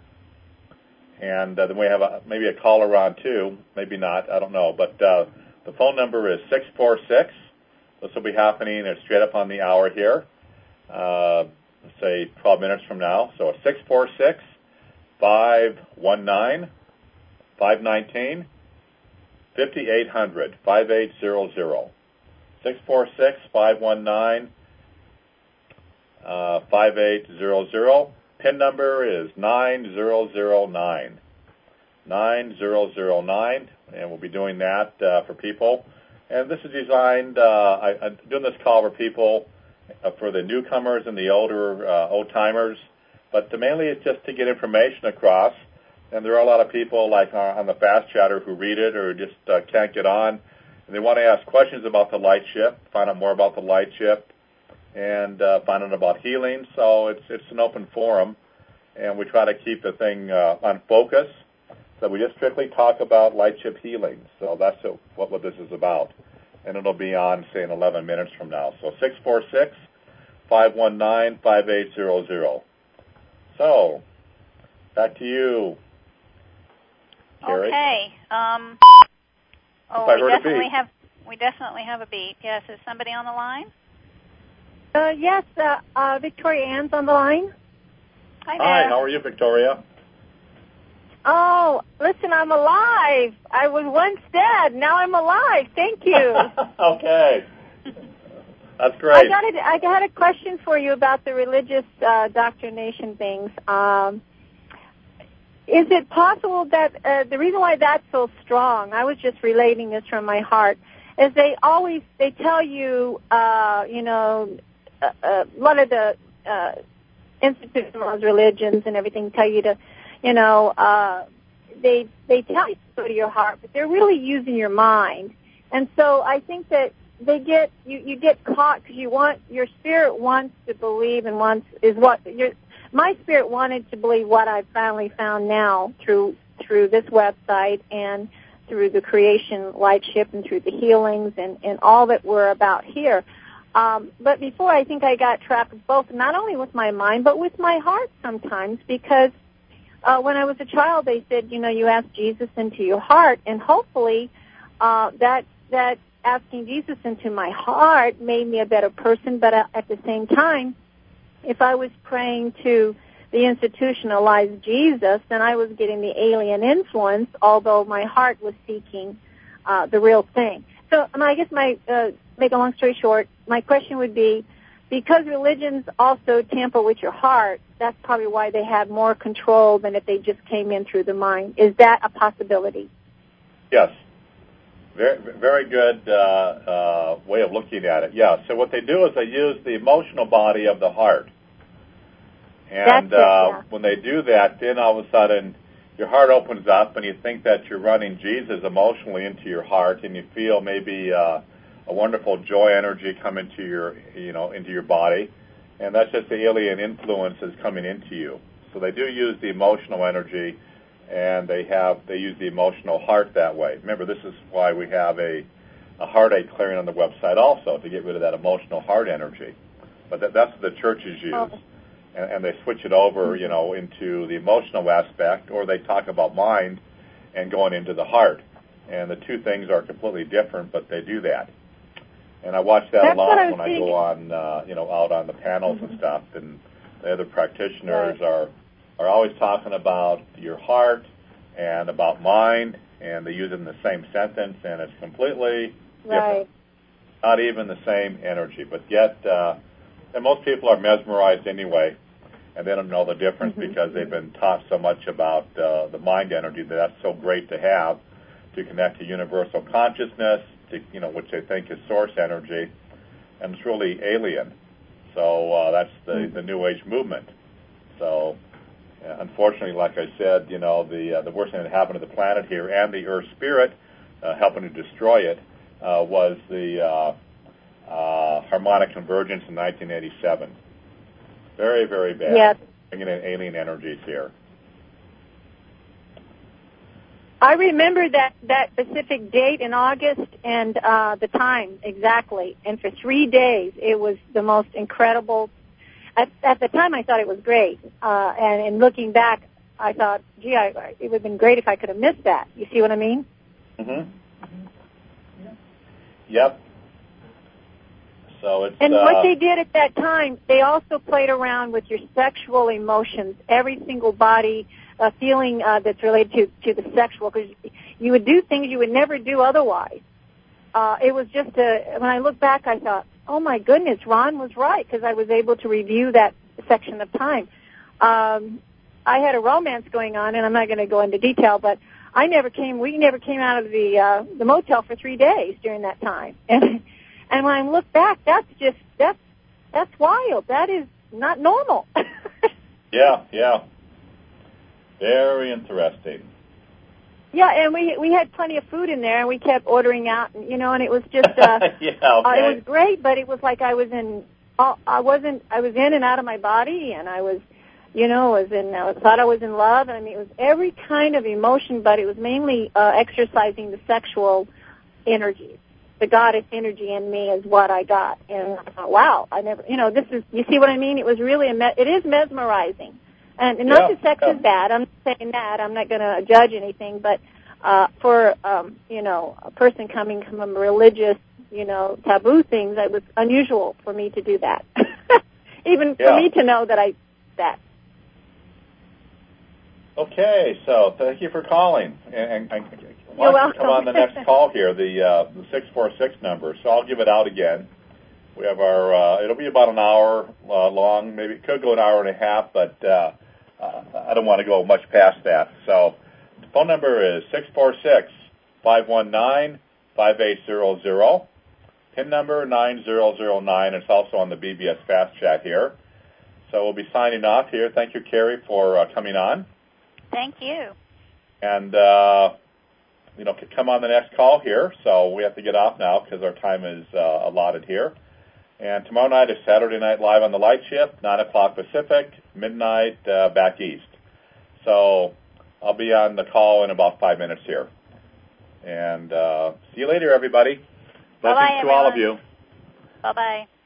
And uh, then we have a, maybe a caller on, too. Maybe not. I don't know. But uh, the phone number is six four six. This will be happening uh, straight up on the hour here. Uh Let's say twelve minutes from now. So six four six, five one nine, five one nine, five eight zero zero, five eight zero zero. six four six, five one nine, five eight zero zero. PIN number is nine zero zero nine. nine zero zero nine, and we'll be doing that uh, for people. And this is designed, uh, I, I'm doing this call for people Uh, for the newcomers and the older uh, old-timers, but mainly it's just to get information across. And there are a lot of people like uh, on the Fast Chatter who read it or just uh, can't get on, and they want to ask questions about the light ship, find out more about the light ship, and uh, find out about healing. So it's it's an open forum, and we try to keep the thing uh, on focus. So we just strictly talk about light ship healing. So that's what, what this is about. And it'll be on, say, in eleven minutes from now. So six four six, five one nine, five eight zero zero. So, back to you, Carrie. Okay. Um, oh, I we heard definitely a beat. have we definitely have a beat. Yes, is somebody on the line? Uh, yes, uh, uh, Victoria Ann's on the line. Hi there. Hi, how are you, Victoria? Oh, listen, I'm alive. I was once dead. Now I'm alive. Thank you. Okay. That's I great. got a, I got a question for you about the religious uh, doctrination things. Um, is it possible that uh, the reason why that's so strong, I was just relating this from my heart, is they always, they tell you, uh, you know, uh, uh, a lot of the uh, institutionalized religions and everything tell you to, you know, uh, they they tell you to go to your heart, but they're really using your mind. And so I think that they get you, you get caught because you want your spirit wants to believe and wants is what your my spirit wanted to believe what I finally found now through through this website and through the creation light ship and through the healings and, and all that we're about here. Um, but before I think I got trapped both not only with my mind but with my heart sometimes because Uh, when I was a child, they said, you know, you ask Jesus into your heart, and hopefully uh, that that asking Jesus into my heart made me a better person. But uh, at the same time, if I was praying to the institutionalized Jesus, then I was getting the alien influence, although my heart was seeking uh, the real thing. So um, I guess my, uh, make a long story short, my question would be, because religions also tamper with your heart, that's probably why they have more control than if they just came in through the mind. Is that a possibility? Yes. Very, very good uh, uh, way of looking at it. Yeah. So what they do is they use the emotional body of the heart. And That's it, uh, yeah. when they do that, then all of a sudden your heart opens up and you think that you're running Jesus emotionally into your heart, and you feel maybe uh, a wonderful joy energy come into your, you know, into your body, and that's just the alien influences coming into you. So they do use the emotional energy, and they have they use the emotional heart that way. Remember, this is why we have a, a heartache clearing on the website also, to get rid of that emotional heart energy. But that, that's what the churches use. Oh. And, and they switch it over, you know, into the emotional aspect, or they talk about mind and going into the heart. And the two things are completely different, but they do that. And I watch that That's a lot what I was when I thinking. go on, uh, you know, out on the panels Mm-hmm. and stuff. And the other practitioners Right. are are always talking about your heart and about mind, and they use it in the same sentence, and it's completely Right. different. Not even the same energy, but yet, uh, and most people are mesmerized anyway, and they don't know the difference Mm-hmm. because they've been taught so much about uh, the mind energy that that's so great to have, to connect to universal consciousness, to, you know, which they think is source energy, and it's really alien. So uh, that's the, Mm-hmm. the New Age movement. So uh, unfortunately, like I said, you know, the uh, the worst thing that happened to the planet here and the Earth spirit uh, helping to destroy it uh, was the uh, uh, harmonic convergence in nineteen eighty-seven. Very, very bad. Yes. Bringing in alien energies here. I remember that, that specific date in August and uh, the time exactly. And for three days, it was the most incredible. At, at the time, I thought it was great. Uh, and in looking back, I thought, gee, I, it would have been great if I could have missed that. You see what I mean? Mm-hmm. Yep. So it's And uh, what they did at that time, they also played around with your sexual emotions, every single body uh, feeling uh, that's related to, to the sexual, because you would do things you would never do otherwise. Uh, it was just a, when I look back, I thought, oh my goodness, Ron was right, because I was able to review that section of time. Um, I had a romance going on, and I'm not going to go into detail, but I never came, we never came out of the, uh, the motel for three days during that time. And, and when I look back, that's just, that's, that's wild. That is not normal. yeah, yeah. Very interesting. Yeah, and we we had plenty of food in there, and we kept ordering out, and, you know, and it was just, uh, yeah, okay. uh, it was great, but it was like I was in, uh, I wasn't, I was in and out of my body, and I was, you know, was in, I thought I was in love, and I mean, it was every kind of emotion, but it was mainly uh, exercising the sexual energy. The goddess energy in me is what I got, and I thought, wow, I never, you know, this is, you see what I mean? It was really, a me- it is mesmerizing. And, and not Yeah, that sex yeah. is bad. I'm not saying that. I'm not going to judge anything. But uh, for, um, you know, a person coming from a religious, you know, taboo things, it was unusual for me to do that. Even Yeah. for me to know that I that. Okay, so thank you for calling. And, and, and why You're don't you come on welcome. the next call here, the uh, the six four six number. So I'll give it out again. We have our, uh, it'll be about an hour uh, long. Maybe it could go an hour and a half, but uh, uh, I don't want to go much past that. So the phone number is six four six, five one nine, five eight zero zero. PIN number nine zero zero nine. It's also on the B B S Fast Chat here. So we'll be signing off here. Thank you, Carrie, for uh, coming on. Thank you. And, uh, you know, come on the next call here. So we have to get off now because our time is uh, allotted here. And tomorrow night is Saturday Night Live on the Light Ship, nine o'clock Pacific, midnight uh, back east. So I'll be on the call in about five minutes here. And uh, see you later, everybody. Bye-bye, Blessings to all of everyone. you. Bye-bye.